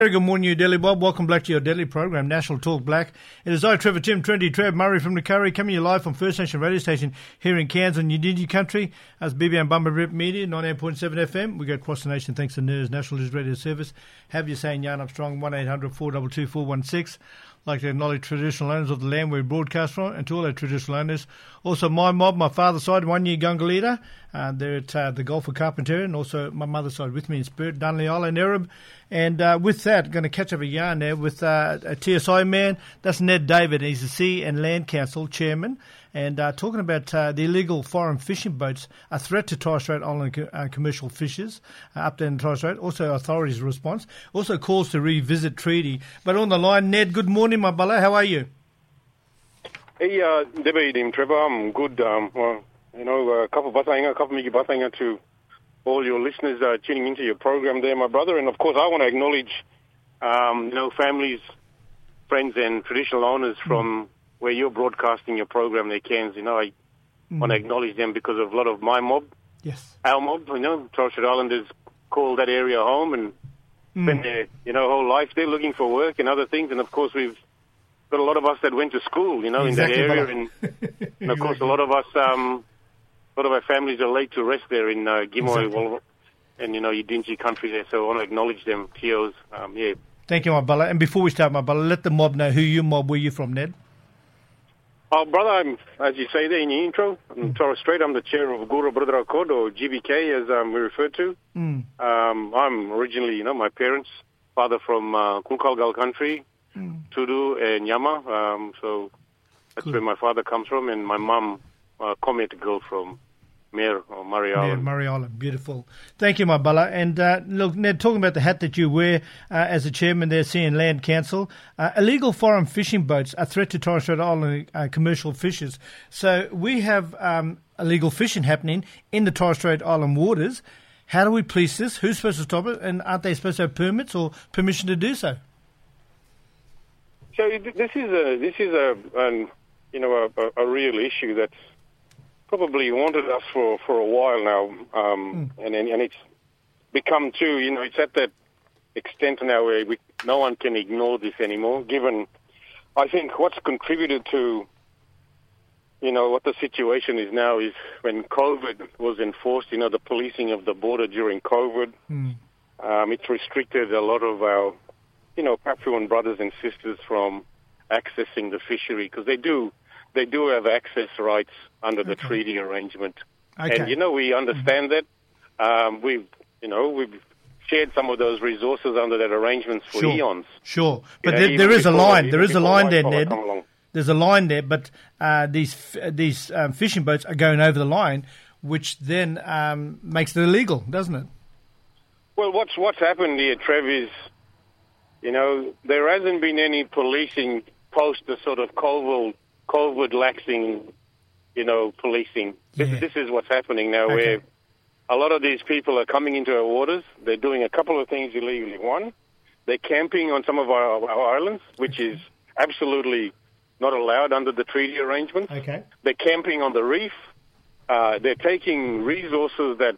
Very good morning, you Delhi Bob. Welcome back to your Delhi program, National Talk Black. It is I, Trevor Tim, Trendy Trev Murray from the Curry, coming to you live from First Nation radio station here in Cairns on Yidindi country. As BB and Bumba Rip Media, 98.7 FM. We go across the nation thanks to NERS, National News Radio Service. Have you saying Yarn Up Strong, 1-800-422-416. Like to acknowledge traditional owners of the land we broadcast from, and to all our traditional owners. Also, my mob, my father's side, 1 year Gunga leader. They're at the Gulf of Carpentaria, and also my mother's side with me in spirit, Dunley Island Arab. And with that, going to catch up a yarn there with a TSI man. That's Ned David. He's the Sea and Land Council chairman. And talking about the illegal foreign fishing boats, a threat to Torres Strait Island commercial fishers up there in Torres Strait. Also, authorities' response. Also, calls to revisit treaty. But on the line, Ned, good morning, my brother. How are you? Hey, Debbie, Trevor, I'm good. A couple Miki Batanga to all your listeners tuning into your program there, my brother. And, of course, I want to acknowledge, families, friends and traditional owners from where you're broadcasting your program there, Cairns. I want to acknowledge them because of a lot of my mob. Yes. Our mob, Torres Strait Islanders call that area home and spend their, whole life there looking for work and other things. And, of course, we've got a lot of us that went to school, in that area. And of course, a lot of us, a lot of our families are laid to rest there in Gimoy and, Yidindi country there. So I want to acknowledge them, TOs. Thank you, my brother. And before we start, my brother, let the mob know who you mob, where you from, Ned. Oh, brother, I'm, as you say there in your intro, I'm Torres Strait. I'm the chair of Guru Brother Accord, or GBK, as we refer to. I'm originally, my parents, father from Kulkalgal country, Tudu and Yama. So that's where my father comes from, and my mum, Comet girl from Mayor or Murray Island. Murray Island, beautiful. Thank you, my brother. And look, Ned, talking about the hat that you wear as a chairman there, Sea and Land Council, illegal foreign fishing boats are a threat to Torres Strait Island commercial fishers. So we have illegal fishing happening in the Torres Strait Island waters. How do we police this? Who's supposed to stop it? And aren't they supposed to have permits or permission to do so? So this is a real issue that's probably haunted us for a while now, and it's become too, it's at that extent now where no one can ignore this anymore, given, I think, what's contributed to, what the situation is now is when COVID was enforced, the policing of the border during COVID, it's restricted a lot of our, Papuan brothers and sisters from accessing the fishery, because they do have access rights under the treaty arrangement. Okay. And, we understand that. We've shared some of those resources under that arrangement for eons. Sure. But there is a line. There is a line there, Ned. There's a line there, but these fishing boats are going over the line, which then makes it illegal, doesn't it? Well, what's happened here, Trev, is, there hasn't been any policing post the sort of COVID laxing, policing. This is what's happening now, where a lot of these people are coming into our waters. They're doing a couple of things illegally. One, they're camping on some of our islands, which is absolutely not allowed under the treaty arrangements. Okay. They're camping on the reef. They're taking resources that,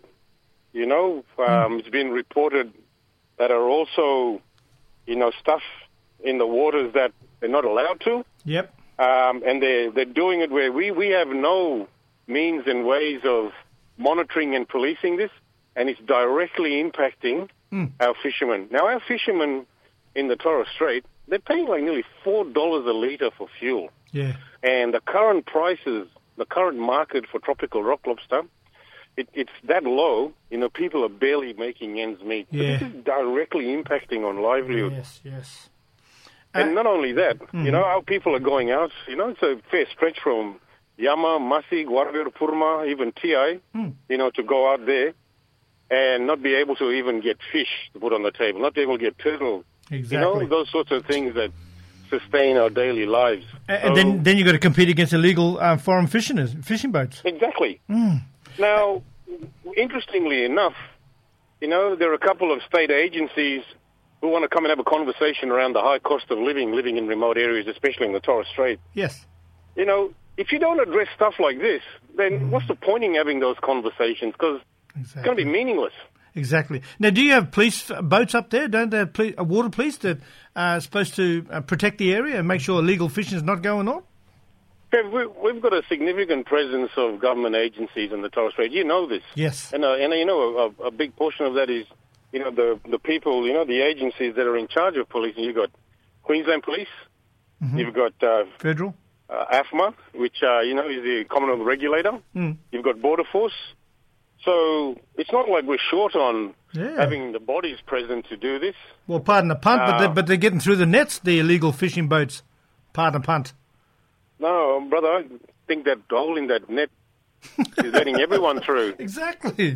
it's been reported that are also, stuff in the waters that they're not allowed to. Yep. And they're doing it where we have no means and ways of monitoring and policing this, and it's directly impacting our fishermen. Now, our fishermen in the Torres Strait, they're paying like nearly $4 a litre for fuel. Yeah. And the current prices, the current market for tropical rock lobster, it's that low, people are barely making ends meet. Yeah. So this is directly impacting on livelihood. Yes. And not only that, our people are going out, it's a fair stretch from Yama, Masig, Warrior, Purma, even TI, to go out there and not be able to even get fish to put on the table, not be able to get turtle. Exactly. Those sorts of things that sustain our daily lives. And then you've got to compete against illegal foreign fishing boats. Exactly. Now, interestingly enough, there are a couple of state agencies who want to come and have a conversation around the high cost of living in remote areas, especially in the Torres Strait. Yes. If you don't address stuff like this, then what's the point in having those conversations? Because it's going to be meaningless. Exactly. Now, do you have police boats up there? Don't they have water police that are supposed to protect the area and make sure illegal fishing is not going on? We've got a significant presence of government agencies in the Torres Strait. You know this. Yes. And a big portion of that is, the people, the agencies that are in charge of policing. You've got Queensland Police. Mm-hmm. You've got Federal. AFMA, which, is the Commonwealth regulator. Mm. You've got Border Force. So it's not like we're short on having the bodies present to do this. Well, pardon the punt, but they're getting through the nets, the illegal fishing boats. Pardon the punt. No, brother, I think that hole in that net is letting everyone through. Exactly.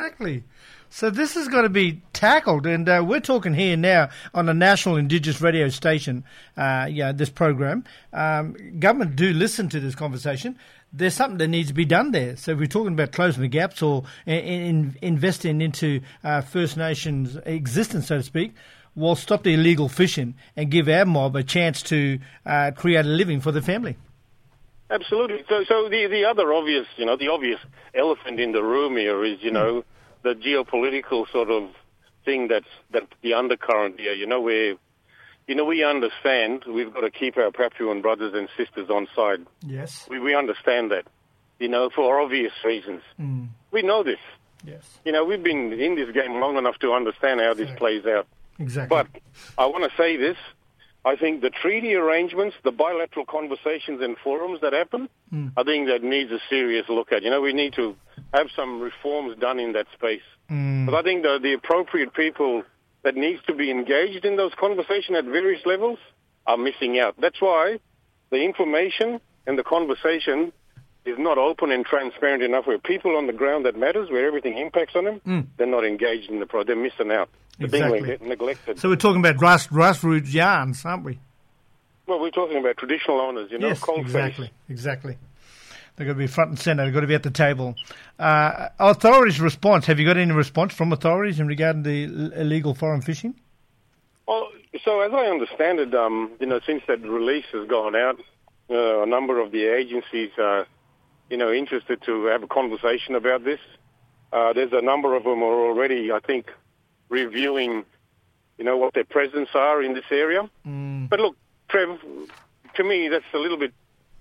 So this has got to be tackled, and we're talking here now on a national Indigenous radio station, this program. Government do listen to this conversation. There's something that needs to be done there. So if we're talking about closing the gaps or investing into First Nations existence, so to speak, we'll stop the illegal fishing and give our mob a chance to create a living for the family. Absolutely. So the other obvious, the obvious elephant in the room here is, the geopolitical sort of thing that's the undercurrent here. Where, we understand we've got to keep our Papuan brothers and sisters on side. Yes. We understand that, for obvious reasons. Mm. We know this. Yes. We've been in this game long enough to understand how this plays out. Exactly. But I want to say this. I think the treaty arrangements, the bilateral conversations and forums that happen, I think that needs a serious look at. We need to have some reforms done in that space. But I think the appropriate people that needs to be engaged in those conversations at various levels are missing out. That's why the information and the conversation is not open and transparent enough where people on the ground that matters, where everything impacts on them, they're not engaged in the project. They're missing out. Exactly. They're being neglected. So we're talking about grassroots yarns, aren't we? Well, we're talking about traditional owners, yes, exactly. They've got to be front and centre. They've got to be at the table. Authorities' response. Have you got any response from authorities in regard to the illegal foreign fishing? Well, so as I understand it, since that release has gone out, a number of the agencies are, interested to have a conversation about this. There's a number of them are already, I think, reviewing, what their presence are in this area. But look, Trev, to me, that's a little bit,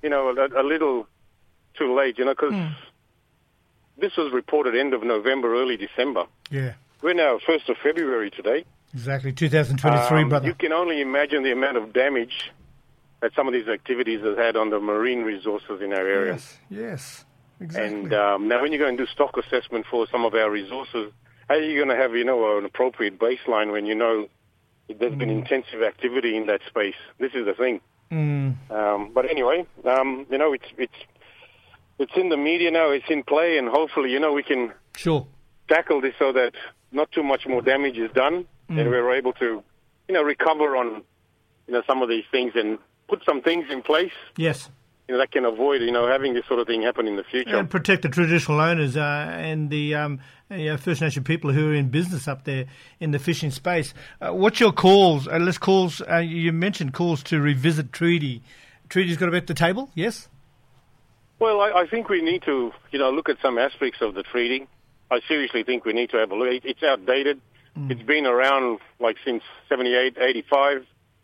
a little too late, because this was reported end of November, early December. Yeah. We're now 1st of February today. Exactly, 2023, brother. You can only imagine the amount of damage that some of these activities have had on the marine resources in our area. Yes, exactly. And now when you go and do stock assessment for some of our resources, how are you going to have, an appropriate baseline when there's been intensive activity in that space? This is the thing. But anyway, it's in the media now, it's in play, and hopefully, we can tackle this so that not too much more damage is done, and we're able to, recover on, some of these things and put some things in place. Yes. That can avoid, having this sort of thing happen in the future. And protect the traditional owners and the First Nation people who are in business up there in the fishing space. What's your calls? You mentioned calls to revisit treaty. Treaty's got to be at the table, yes? Well, I think we need to, look at some aspects of the treaty. I seriously think we need to have a look. It's outdated. It's been around since 78, 85.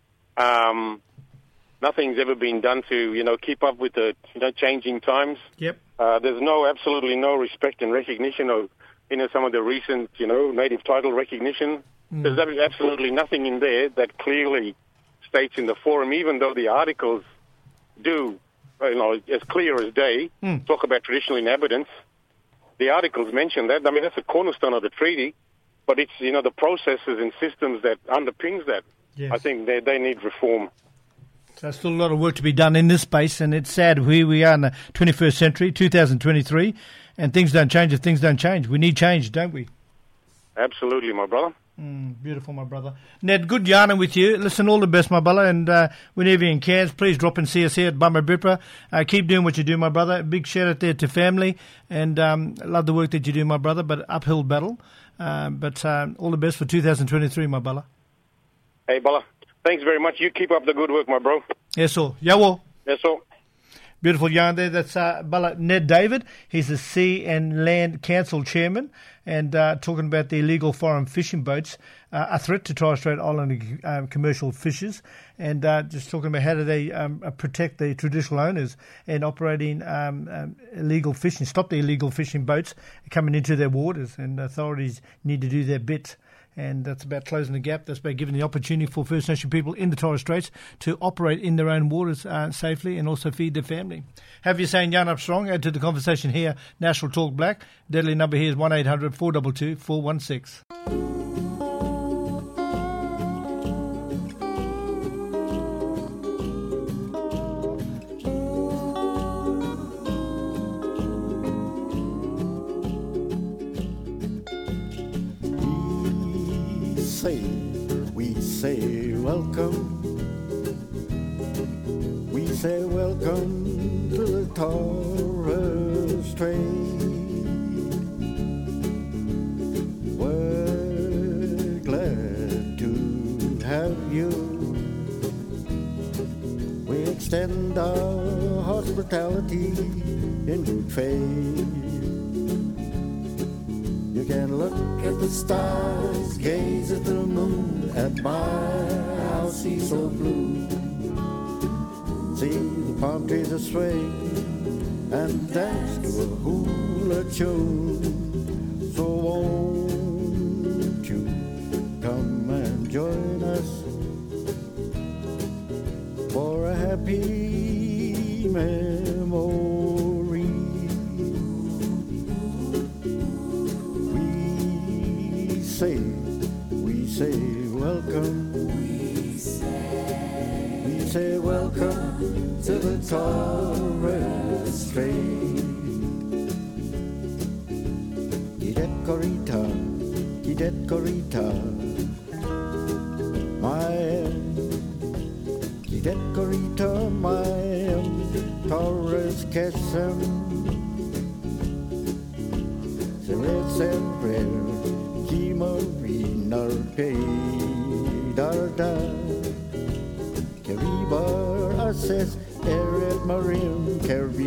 Nothing's ever been done to, keep up with the, changing times. Yep. There's absolutely no respect and recognition of, some of the recent, native title recognition. There's absolutely nothing in there that clearly states in the forum, even though the articles do, as clear as day, talk about traditional inhabitants. The articles mention that. I mean, that's a cornerstone of the treaty, but it's, the processes and systems that underpins that. Yes. I think they need reform. So there's still a lot of work to be done in this space, and it's sad. Here we are in the 21st century, 2023, and things don't change if things don't change. We need change, don't we? Absolutely, my brother. Beautiful, my brother. Ned, good yarning with you. Listen, all the best, my brother, and whenever you're in Cairns, please drop and see us here at Bumba Bipra. Keep doing what you do, my brother. A big shout out there to family, and love the work that you do, my brother, but uphill battle. But all the best for 2023, my brother. Hey, brother. Thanks very much. You keep up the good work, my bro. Yes, sir. Yawo. Yes, sir. Beautiful yarn there. That's Ned David. He's the Sea and Land Council Chairman, and talking about the illegal foreign fishing boats, a threat to Torres Strait Islander commercial fishers, and just talking about how do they protect the traditional owners and operating illegal fishing, stop the illegal fishing boats coming into their waters, and authorities need to do their bit. And that's about closing the gap. That's about giving the opportunity for First Nation people in the Torres Straits to operate in their own waters safely and also feed their family. Have you saying Yarn Up Strong? Add to the conversation here, National Talk Black. Deadly number here is 1800 422 416. We say welcome. We say welcome to the Torres Strait. We're glad to have you. We extend our hospitality in good faith. You can look at the stars, gaze at the moon, admire our sea so blue. See the palm trees are swaying and dance to a hula tune. So won't you come and join us for a happy memory? We say welcome. We say welcome to the Torres Strait. Gidet Corita, Gidet Corita, my Gidet Corita, my Torres Kesem. Sere sempre. Marina Darda Karibar Assess Eret Marim Kari.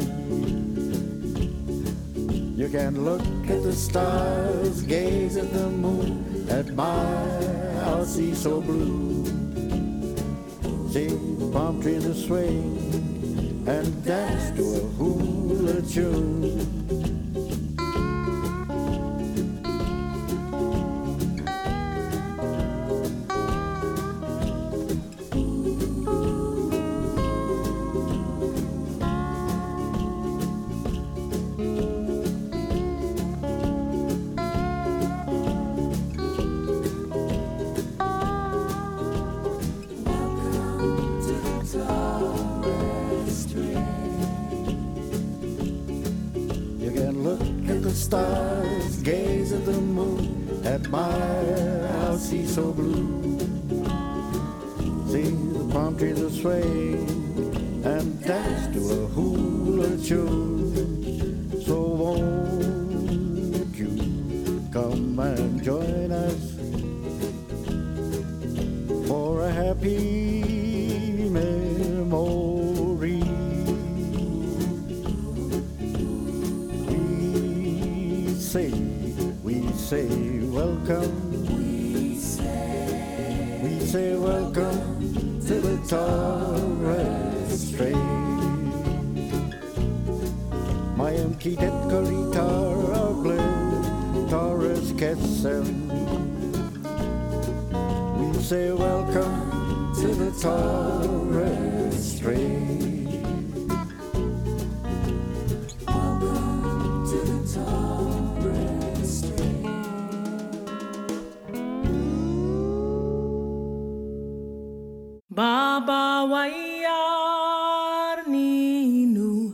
You can look at the stars, gaze at the moon, admire our sea so blue. See the palm trees are swaying and dance to a hula tune. Stars, gaze at the moon, admire our sea so blue. See the palm trees are swaying and dance to a hula tune. So won't you come and join us for a happy memory? We say welcome. We say welcome to the Torres Strait. Mayam Kidet Koritar Ogle Torres Kesem. We say welcome to the Torres Strait. Baba wayar ninu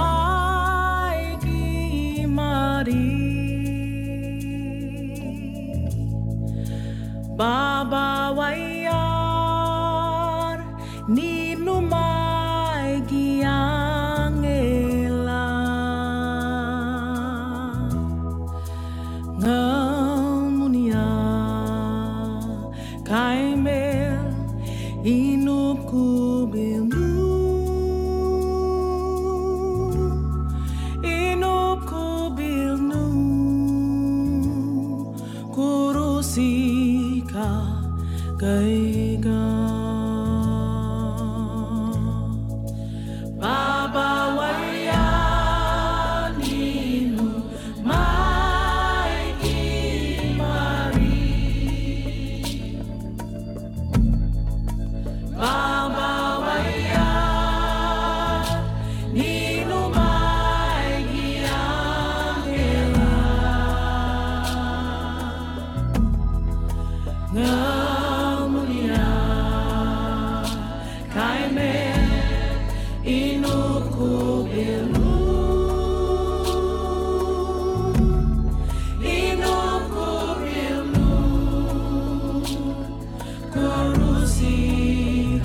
maigi mari. Baba wayar ninu maigi angela. Ngamunia kaimel Inup ku bilu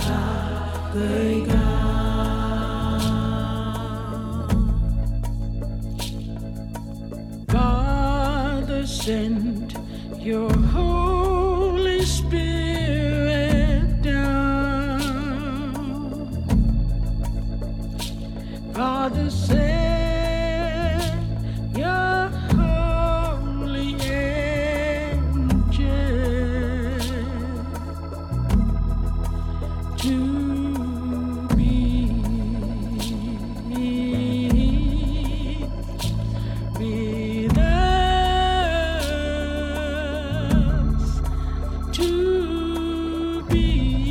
Father, send your Holy Spirit down. Father, send your holy angel to be with us, to be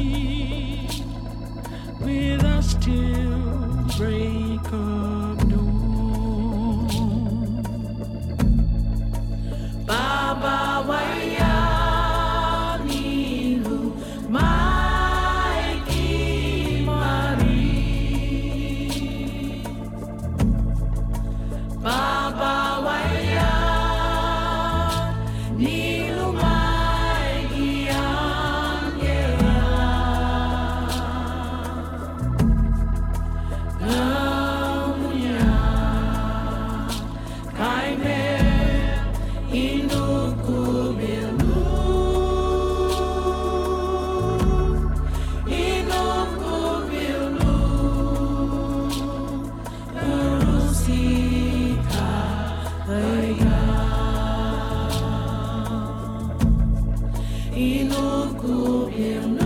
with us till break of dawn. Baba Wayanilu Maiki Mari. Baba Wayanilu Maiki Angela. Lamunya Kaime Inukubilu Inukubilu Urusika Daya Inukubilu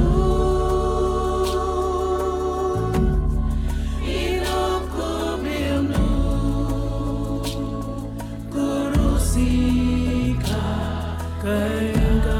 Inukubilu Kurusika Kaiga.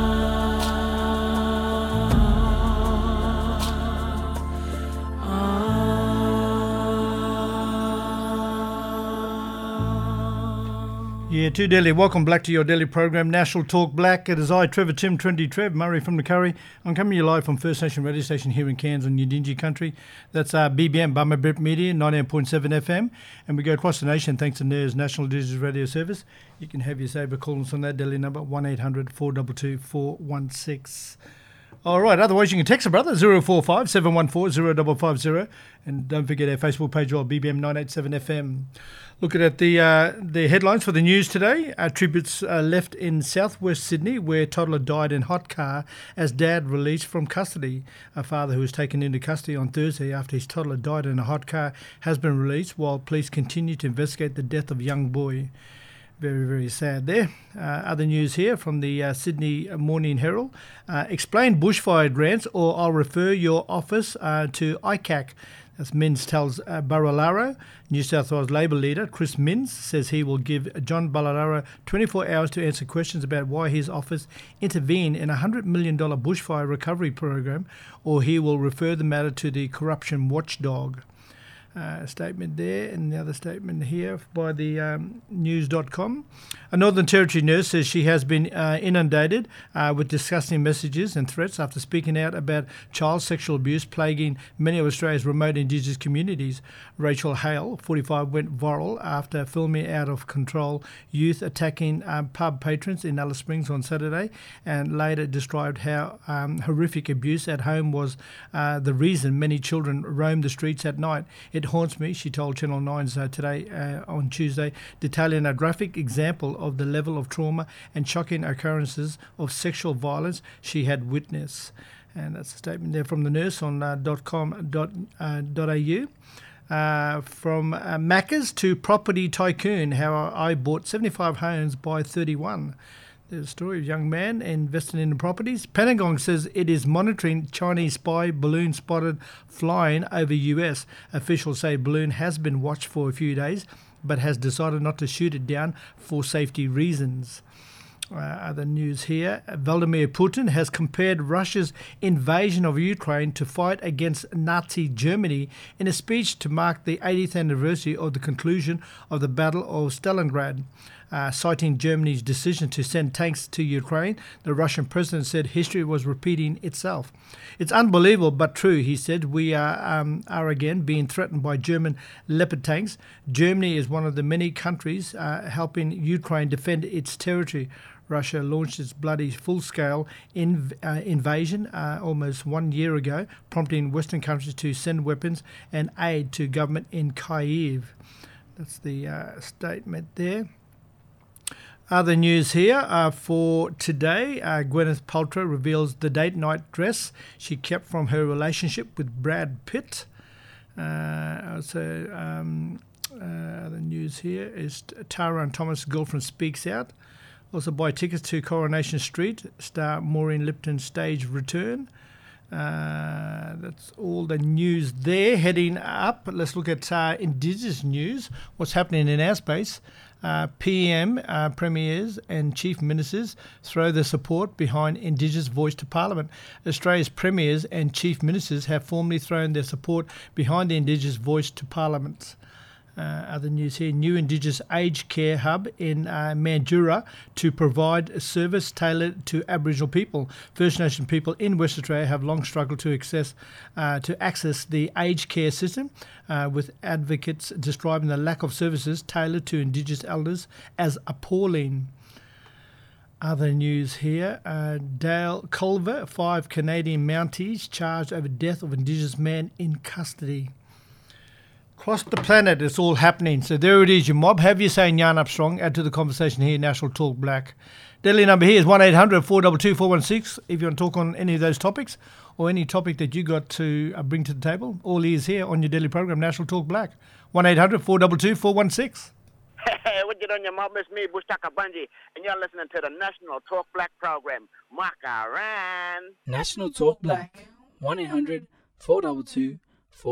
Yeah, to Delhi. Welcome back to your Delhi program, National Talk Black. It is I, Trevor Tim, Trendy Trev, Murray from the Curry. I'm coming to you live from First Nation radio station here in Cairns on Yidinji country. That's BBM, Bama Brit Media, 98.7 FM. And we go across the nation thanks to NERS, National Digital Radio Service. You can have your saver call us on that Delhi number, 1-800-422-416. All right, otherwise you can text a brother, 045 714 0550. And don't forget our Facebook page, well, BBM 987 FM. Looking at the headlines for the news today, tributes left in southwest Sydney where toddler died in hot car as dad released from custody. A father who was taken into custody on Thursday after his toddler died in a hot car has been released while police continue to investigate the death of a young boy. Very, very sad there. Other news here from the Sydney Morning Herald. Explain bushfire grants or I'll refer your office to ICAC. As Minns tells Barilaro. New South Wales Labor leader Chris Minns says he will give John Barilaro 24 hours to answer questions about why his office intervened in a $100 million bushfire recovery program, or he will refer the matter to the corruption watchdog. Statement there, and the other statement here by the news.com. A Northern Territory nurse says she has been inundated with disgusting messages and threats after speaking out about child sexual abuse plaguing many of Australia's remote Indigenous communities. Rachel Hale, 45, went viral after filming out of control youth attacking pub patrons in Alice Springs on Saturday, and later described how horrific abuse at home was the reason many children roam the streets at night. It haunts me, she told Channel 9's Today on Tuesday, detailing a graphic example of the level of trauma and shocking occurrences of sexual violence she had witnessed. And that's a statement there from the nurse on .com.au. From Macca's to property tycoon, how I bought 75 homes by 31. There's a story of a young man investing in the properties. Pentagon says it is monitoring Chinese spy balloon spotted flying over US. Officials say balloon has been watched for a few days, but has decided not to shoot it down for safety reasons. Other news here, Vladimir Putin has compared Russia's invasion of Ukraine to fight against Nazi Germany in a speech to mark the 80th anniversary of the conclusion of the Battle of Stalingrad. citing Germany's decision to send tanks to Ukraine. The Russian president said history was repeating itself. It's unbelievable but true, he said. We are again being threatened by German Leopard tanks. Germany is one of the many countries helping Ukraine defend its territory. Russia launched its bloody full-scale invasion almost 1 year ago, prompting Western countries to send weapons and aid to government in Kyiv. That's the statement there. Other news here for today. Gwyneth Paltrow reveals the date night dress she kept from her relationship with Brad Pitt. The news here is Tara and Thomas' girlfriend speaks out. Also buy tickets to Coronation Street, star Maureen Lipton's stage return. That's all the news there. Heading up, let's look at Indigenous news, what's happening in our space. PM, premiers and chief ministers throw their support behind Indigenous voice to Parliament. Australia's premiers and chief ministers have formally thrown their support behind the Indigenous voice to Parliament. Other news here, new Indigenous aged care hub in Mandurah to provide a service tailored to Aboriginal people. First Nation people in West Australia have long struggled to access the aged care system, with advocates describing the lack of services tailored to Indigenous elders as appalling. Other news here, Dale Culver, 5 Canadian Mounties charged over death of Indigenous man in custody. Across the planet, it's all happening. So there it is, your mob. Have you saying Yarn Up Strong. Add to the conversation here, National Talk Black. Deadly number here is 1-800-422-416. If you want to talk on any of those topics or any topic that you got to bring to the table, all ears here on your daily program, National Talk Black. 1-800-422-416. Hey, what you doing, your mob? It's me, Bushtaka Bunji, and you're listening to the National Talk Black program. Makaran. National Talk Black. 1-800-422-416.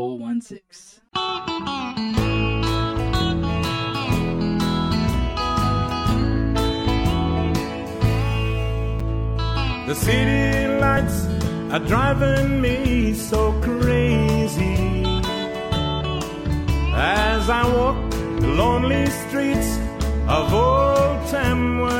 The city lights are driving me so crazy as I walk the lonely streets of Old Tamworth.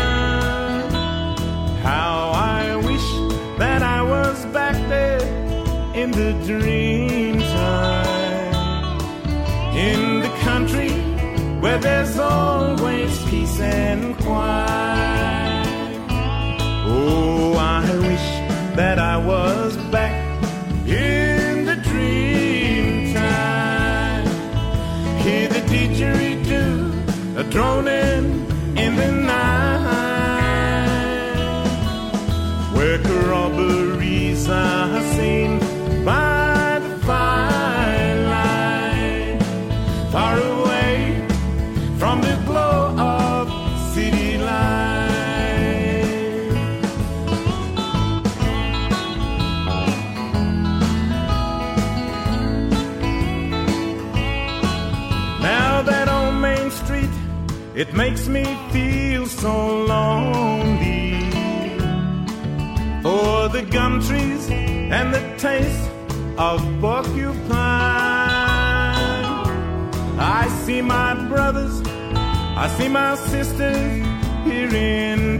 How I wish that I was back there in the dream time, in the country where there's always peace and quiet. Oh, I wish that I was back in the dream time. Hear the didgeridoo droning in the night, where robberies are seen by the firelight, far away from the glow of city life. Now that on Main Street, it makes me feel so lonely, for the gum trees and the taste of porcupine. I see my brothers, I see my sisters here in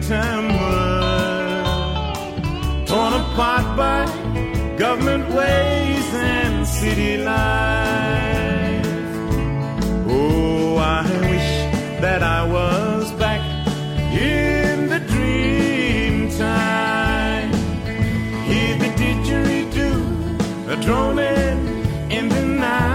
Tamworth, torn apart by government ways and city life. Oh, I wish that I was back in the dream time. Hear the didgeridoo droning in the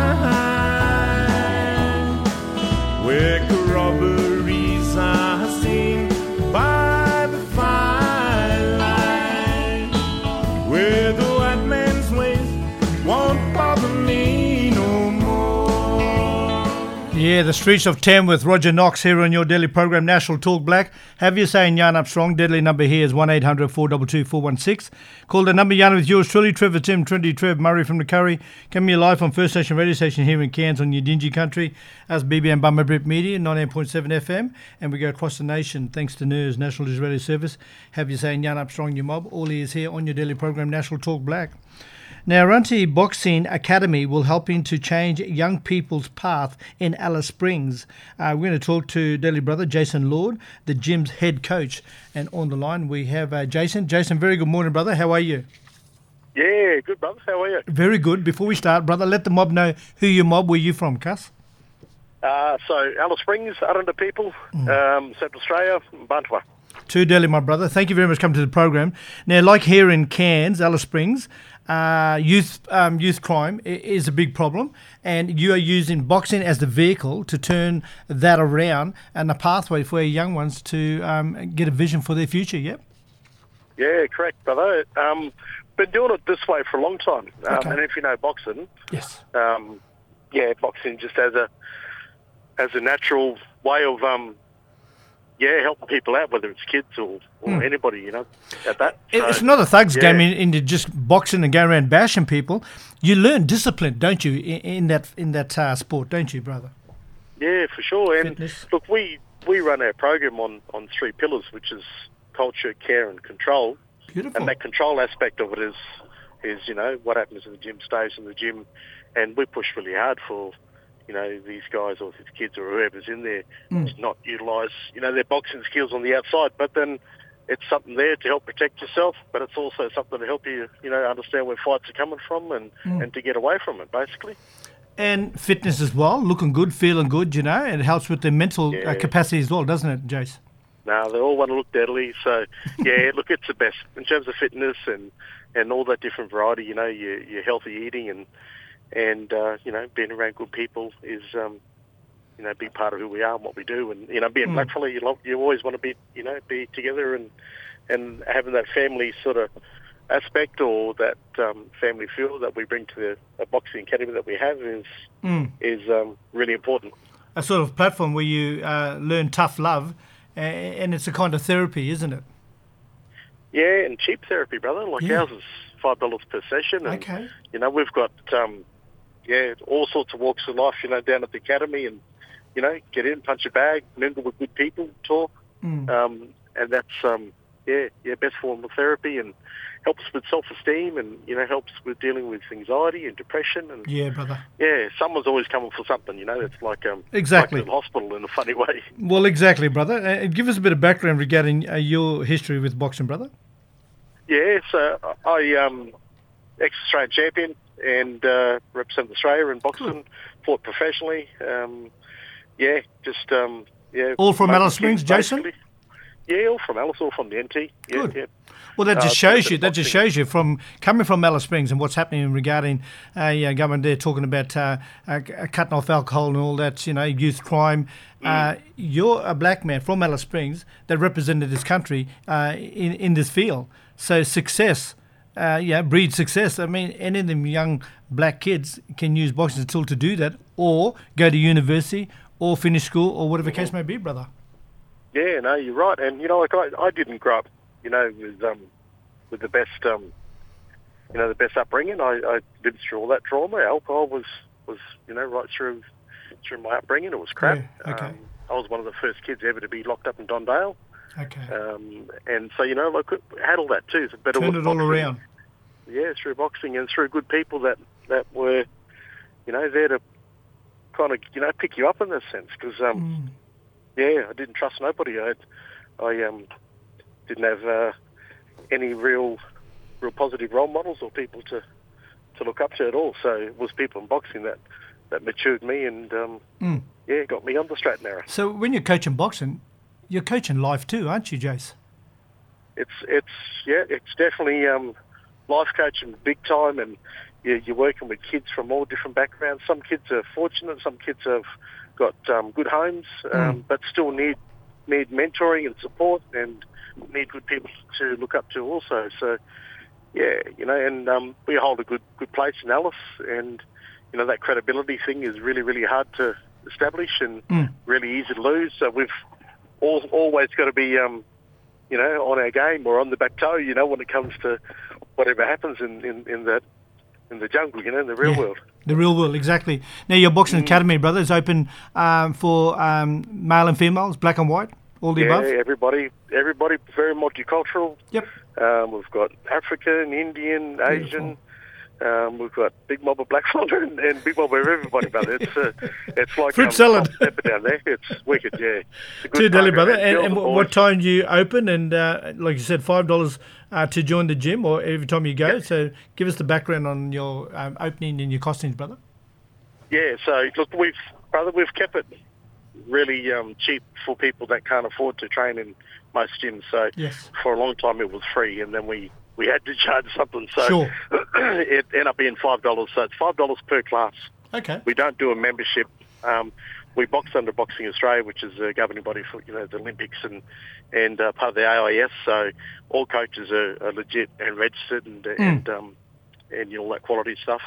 night, where robberies are seen by the firelight, where the white man's ways won't bother me no more. Yeah, the streets of Tamworth. Roger Knox here on your daily program, National Talk Black. Have you saying Yarn Up Strong. Deadly number here is 1-800-422-416. Call the number Yarn with yours truly, Trevor Tim, Trinity Trev, Murray from the Curry. Coming live on First Nation radio station here in Cairns on your Dingy country as BB and Bummer Brit Media, 98.7 FM. And we go across the nation thanks to NERS, National Israeli Service. Have you saying Yarn Up Strong, your mob. All ears here on your daily program, National Talk Black. Now, Runty Boxing Academy will help to change young people's path in Alice Springs. We're going to talk to Daily Brother Jason Lord, the gym's head coach. And on the line we have Jason. Jason, very good morning, brother. How are you? Yeah, good, brother. How are you? Very good. Before we start, brother, let the mob know who your mob, where you from, cuss. So Alice Springs, Aranda people, Central Australia, Buntua. To Delhi, my brother. Thank you very much for coming to the program. Now, like here in Cairns, Alice Springs, youth crime is a big problem, and you are using boxing as the vehicle to turn that around and a pathway for young ones to get a vision for their future. Yep. Yeah, correct, brother. Been doing it this way for a long time, Okay. and if you know boxing, Yes. boxing just as a natural way of helping people out, whether it's kids or anybody, at that. It's So, not a thug's yeah. game into just boxing and going around bashing people. You learn discipline, don't you, in that sport, don't you, brother? Yeah, for sure. And Fitness. look, we run our program on 3 pillars, which is culture, care, and control. Beautiful. And that control aspect of it is what happens in the gym stays in the gym, and we push really hard for these guys or these kids or whoever's in there to not utilise their boxing skills on the outside, but then it's something there to help protect yourself, but it's also something to help you understand where fights are coming from and to get away from it, basically. And fitness as well, looking good, feeling good, and it helps with the mental Yeah. capacity as well, doesn't it, Jace? No, they all want to look deadly. So, yeah, look, it's the best in terms of fitness and all that different variety. Your healthy eating and being around good people is a big part of who we are and what we do. And being blackfella, you always want to be together and having that family sort of aspect or that family feel that we bring to the boxing academy that we have is really important. A sort of platform where you learn tough love, and it's a kind of therapy, isn't it? Yeah, and cheap therapy, brother. Like ours is $5 per session. And, Okay. We've got, all sorts of walks of life, down at the academy and, get in, punch a bag, mingle with good people, talk. And that's, best form of therapy and helps with self-esteem and, helps with dealing with anxiety and depression. And Yeah, brother. yeah, someone's always coming for something, It's like, Exactly. like a hospital in a funny way. Well, exactly, brother. Give us a bit of background regarding your history with boxing, brother. Yeah, so I ex-Australian champion and represented Australia in boxing, fought professionally. All from made Alice the Springs, kids, Jason? basically. Yeah, all from Alice, all from the NT. Yeah, Good. yeah. Well, that just so shows it's you. That just boxing. shows you from coming from Alice Springs and what's happening regarding government there talking about cutting off alcohol and all that. Youth crime. You're a black man from Alice Springs that represented this country in this field. So success, breeds success. I mean, any of them young black kids can use boxing as a tool to do that, or go to university, or finish school, or whatever the case may be, brother. Yeah, no, you're right. And I didn't grow up, with the best, the best upbringing. I lived through all that trauma. Alcohol was right through my upbringing. It was crap. Yeah, okay. I was one of the first kids ever to be locked up in Dondale. Okay. And so, I had all that too. But Turn it all around. Yeah, through boxing and through good people that were, there to kind of, pick you up in this sense. Because, I didn't trust nobody. I didn't have any real positive role models or people to look up to at all. So it was people in boxing that matured me and, got me on the straight and narrow. So when you're coaching boxing, you're coaching life too, aren't you, Jace? It's definitely life coaching big time, and you're working with kids from all different backgrounds. Some kids are fortunate, some kids have got good homes, but still need mentoring and support, and need good people to look up to also. So, and we hold a good place in Alice, and that credibility thing is really, really hard to establish and really easy to lose. So we've always got to be, on our game or on the back toe, when it comes to whatever happens in the jungle, in the real world. The real world, exactly. Now, your boxing academy, brother, is open for male and females, black and white, all the above? Yeah, everybody, very multicultural. Yep. We've got African, Indian, Asian, We've got big mob of blackfella and big mob of everybody, brother. It's like Fruit salad. salt and pepper down there. It's wicked, yeah. It's a good To Delhi, program, brother. man. And Girls what boys. time do you open? And like you said, $5 to join the gym, or every time you go. So give us the background on your opening and your costings, brother. Yeah, so look, we've kept it really cheap for people that can't afford to train in most gyms. So Yes. for a long time it was free, and then we had to charge something. So Sure. it ended up being $5. So it's $5 per class. Okay. We don't do a membership. We box under Boxing Australia, which is a governing body for the Olympics and part of the AIS. So all coaches are legit and registered and all that quality stuff.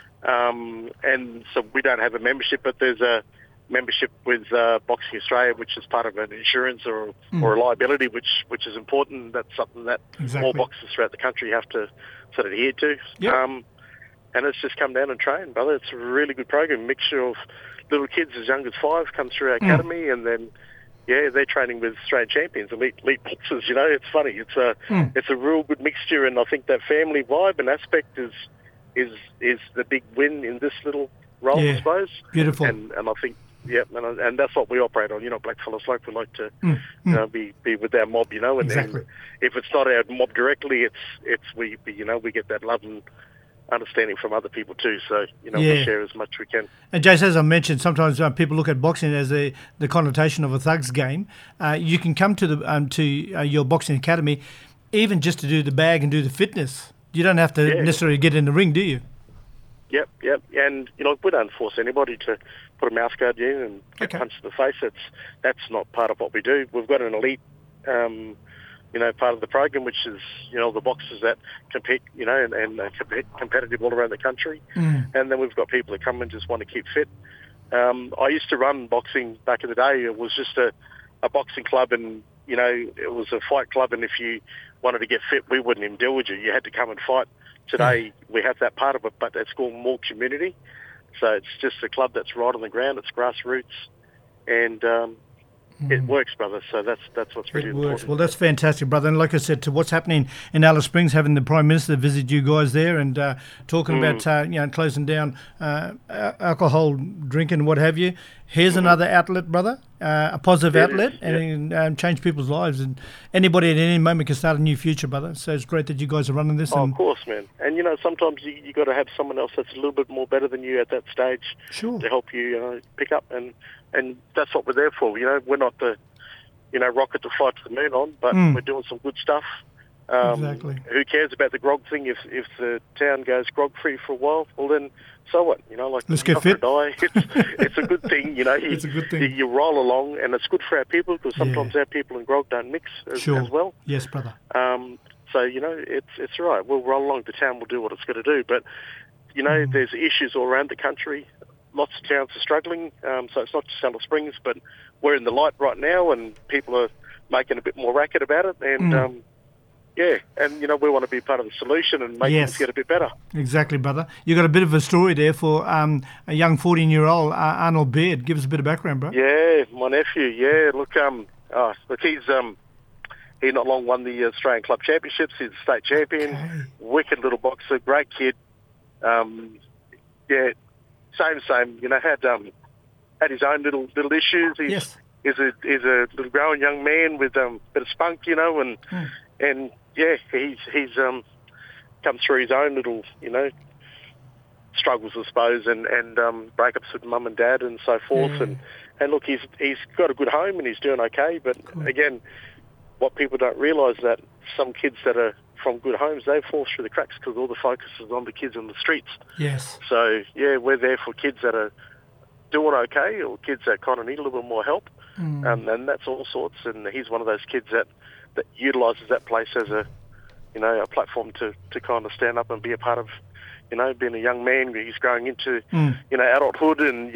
And so we don't have a membership, but there's a membership with Boxing Australia, which is part of an insurance or a liability, which is important. That's something that Exactly. all boxers throughout the country have to sort of adhere to. Yep. And it's just come down and train, brother. It's a really good program, mixture of little kids as young as 5 come through our academy, and then they're training with Australian champions, elite boxers. It's funny. It's a real good mixture, and I think that family vibe and aspect is the big win in this little role, Yeah. I suppose. Beautiful. And I think and that's what we operate on. Blackfellas like we like to be with our mob. And, Exactly. and if it's not our mob directly, we get that love and understanding from other people too. So we share as much as we can. And Jace, as I mentioned, sometimes people look at boxing as the connotation of a thug's game. You can come to your boxing academy, even just to do the bag and do the fitness. You don't have to necessarily get in the ring, do you? Yep. And we don't force anybody to put a mouth guard in and get punched in the face. That's not part of what we do. We've got an elite part of the program, which is, the boxers that compete, and competitive all around the country. And then we've got people that come and just want to keep fit. I used to run boxing back in the day. It was just a boxing club, and, it was a fight club. And if you wanted to get fit, we wouldn't even deal with you. You had to come and fight. Today, we have that part of it, but it's called more community. So it's just a club that's right on the ground. It's grassroots. And, it works, brother. So that's what's really It works. important. Well, that's fantastic, brother. And like I said, to what's happening in Alice Springs, having the Prime Minister visit you guys there and talking about closing down alcohol drinking and what have you. Here's another outlet, brother, a positive outlet, and change people's lives. And anybody at any moment can start a new future, brother. So it's great that you guys are running this. Oh, of course, man. And, sometimes you got to have someone else that's a little bit more better than you at that stage to help you pick up. And that's what we're there for. We're not the, rocket to fly to the moon on, but we're doing some good stuff. Exactly. Who cares about the grog thing? If the town goes grog free for a while, well then, so what? Let's get fit. It's a good thing. It's a good thing. You roll along, and it's good for our people because sometimes our people and grog don't mix as well. Yes, brother. So it's all right. We'll roll along to town. We'll do what it's going to do. But there's issues all around the country. Lots of towns are struggling. So it's not just Alice Springs, but we're in the light right now, and people are making a bit more racket about it. And we want to be part of the solution and make things get a bit better. Exactly, brother. You got a bit of a story there for a young 14-year-old Arnold Baird. Give us a bit of background, bro. Yeah, my nephew. Yeah, look, he not long won the Australian Club Championships. He's a state champion. Okay. Wicked little boxer, great kid. Same. Had his own little issues. He's a little growing young man with a bit of spunk, and he's come through his own little struggles, I suppose, and breakups with mum and dad and so forth. And look, he's got a good home and he's doing okay. But again, what people don't realise that some kids that are from good homes, they fall through the cracks because all the focus is on the kids on the streets. Yes. So, we're there for kids that are doing okay or kids that kind of need a little bit more help. And that's all sorts. And he's one of those kids that utilises that place as a platform to kind of stand up and be a part of, being a young man. He's growing into, adulthood, and,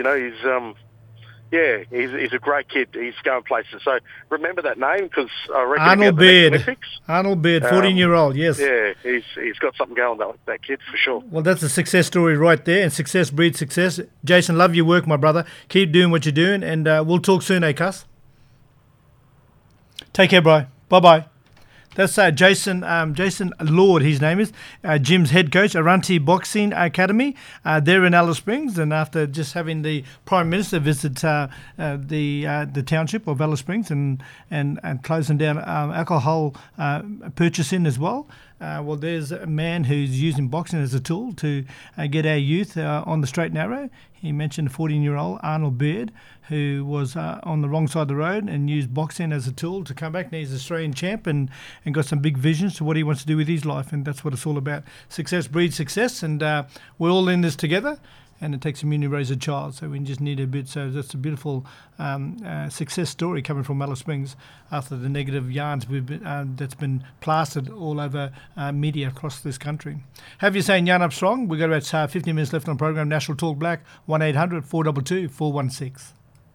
he's a great kid. He's going places. So remember that name because I reckon Arnold Baird. Arnold Baird, 14-year-old, yes. Yeah, he's got something going, that kid, for sure. Well, that's a success story right there, and success breeds success. Jason, love your work, my brother. Keep doing what you're doing, and we'll talk soon, Cuss? Take care, bro. Bye-bye. That's Jason Lord, his name is, Jim's head coach, Aranti Boxing Academy. They're in Alice Springs, and after just having the Prime Minister visit the township of Alice Springs and closing down alcohol purchasing as well. Well, there's a man who's using boxing as a tool to get our youth on the straight and narrow. He mentioned a 14-year-old, Arnold Beard, who was on the wrong side of the road and used boxing as a tool to come back. Now he's an Australian champ and got some big visions to what he wants to do with his life, and that's what it's all about. Success breeds success, and we're all in this together. And it takes a community to raise a child, so we just need a bit. So that's a beautiful success story coming from Alice Springs after the negative yarns that's been plastered all over media across this country. Have you saying yarn up strong? We've got about 15 minutes left on the program. National Talk Black, 1-800-422-416.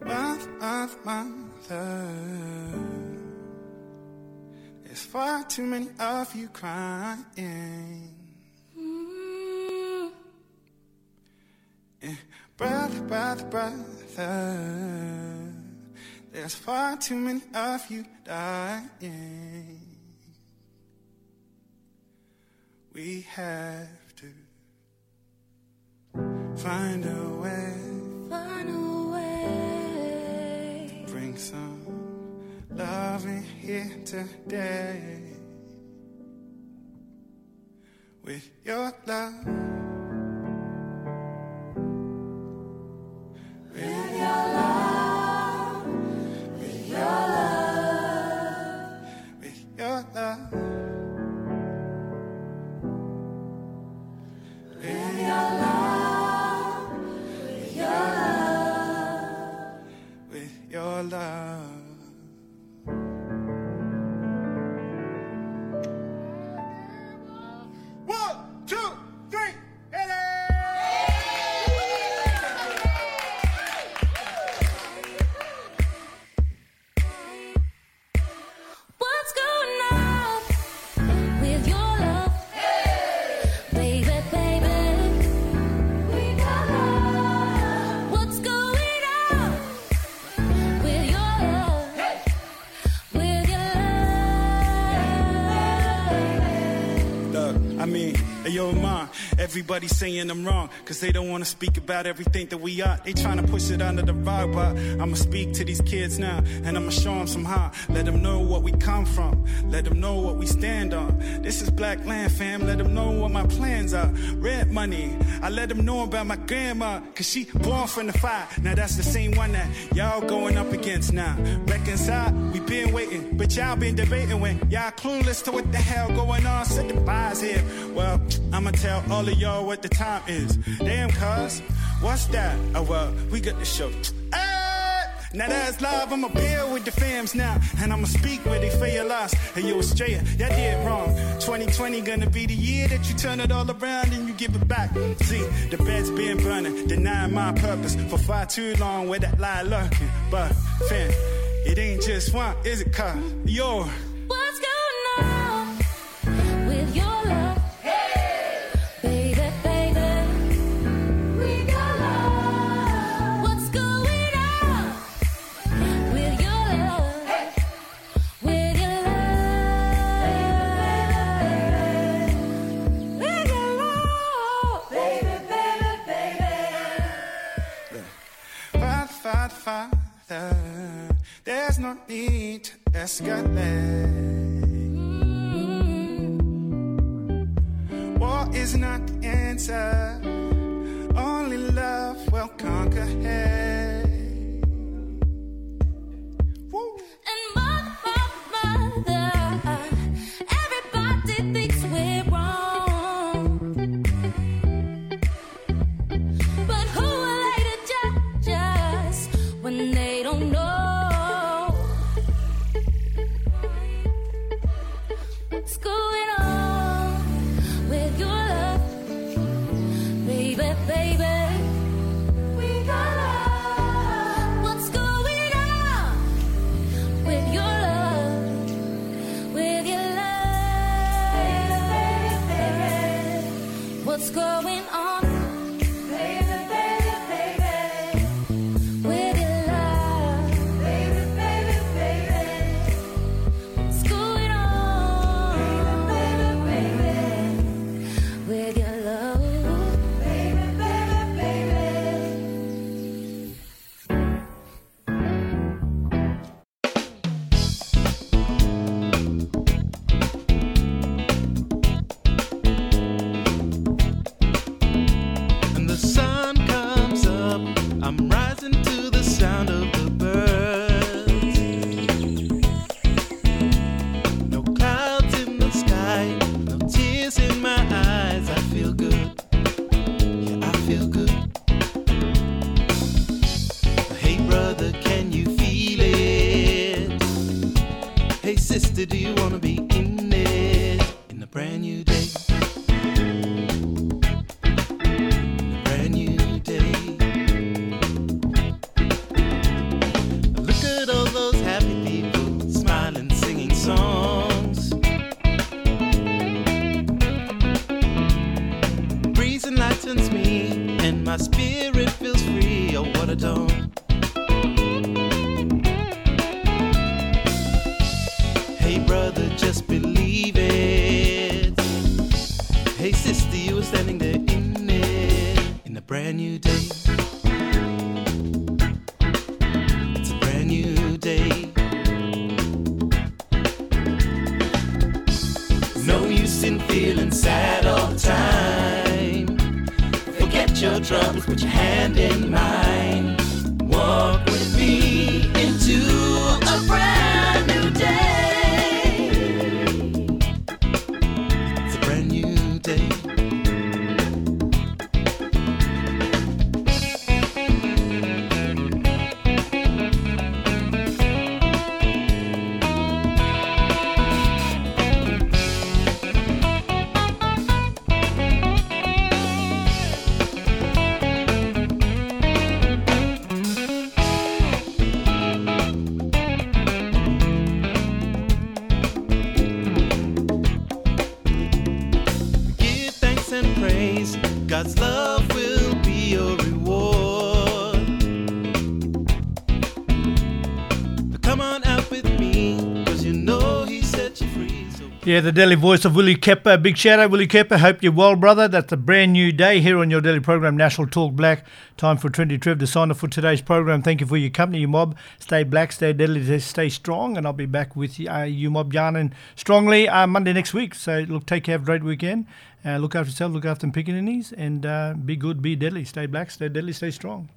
Mother, there's far too many of you crying. Brother, there's far too many of you dying. We have to find a way, bring some love in here today. With your love, everybody's saying I'm wrong, cause they don't want to speak about everything that we are. They trying to push it under the rug, but I'ma speak to these kids now, and I'ma show them somehow. Let them know what we come from, let them know what we stand on. This is black land, fam, let them know what my plans are. Red money, I let them know about my grandma, cause she born from the fire. Now that's the same one that y'all going up against now. Reconcile, we been waiting, but y'all been debating when y'all clueless to what the hell going on. Set the vibes here. Well, I'ma tell all of y'all what the time is. Damn, cuz, what's that? Oh, well, we got the show. Now that's live, I'ma build with the fams now, and I'ma speak where they feel lost. Hey, yo, Australia, y'all did wrong. 2020 gonna be the year that you turn it all around and you give it back. See, the bed's been burning, denying my purpose for far too long with that lie lurking. But, fam, it ain't just one, is it, cuz? Yo. What's going on with your love? Hey, baby, baby, we got love. What's going on with your love? Hey, with your love, with your love, baby, baby, baby. Father, there's no need to escalate. War is not the answer. Only love will conquer hate. Woo. And mother, everybody thinks we're wrong, but who are they to judge us when they don't know what's going on with your love, baby, baby? We got love. What's going on with your love, with your love, baby? What's going on, baby, baby, baby? With your love, baby, baby, baby. What's going on love. Baby, baby, baby. And the sun comes up, I'm rising to the sound of the birds. No clouds in the sky, no tears in my eyes. I feel good, yeah, I feel good. Hey brother, can you feel it? Hey sister, do you wanna be in it? In a brand new day, brand new day. Look at all those happy people smiling, singing songs. Breeze enlightens me, and my spirit feels free. Oh, what a dawn! Hey brother, just believe it. Hey sister, you were standing there in it. In a brand new day. It's a brand new day. No use in feeling sad all the time. Forget your troubles, put your hand in mine. Walk with me into a brand new day. It's a brand new day. Give thanks and praise. God's love will be your reward. Come on out with me, 'cause you know he set you free. So Yeah, the Delhi voice of Willie Kepper. Big shout out, Willie Kepper. Hope you're well, brother. That's a brand new day here on your daily program, National Talk Black. Time for 20 Trev to sign off for today's program. Thank you for your company, you mob. Stay black, stay deadly, stay strong, and I'll be back with you mob yarning strongly Monday next week. So look, take care, have a great weekend. Look after yourself, look after them pickaninnies, and be good, be deadly. Stay black, stay deadly, stay strong.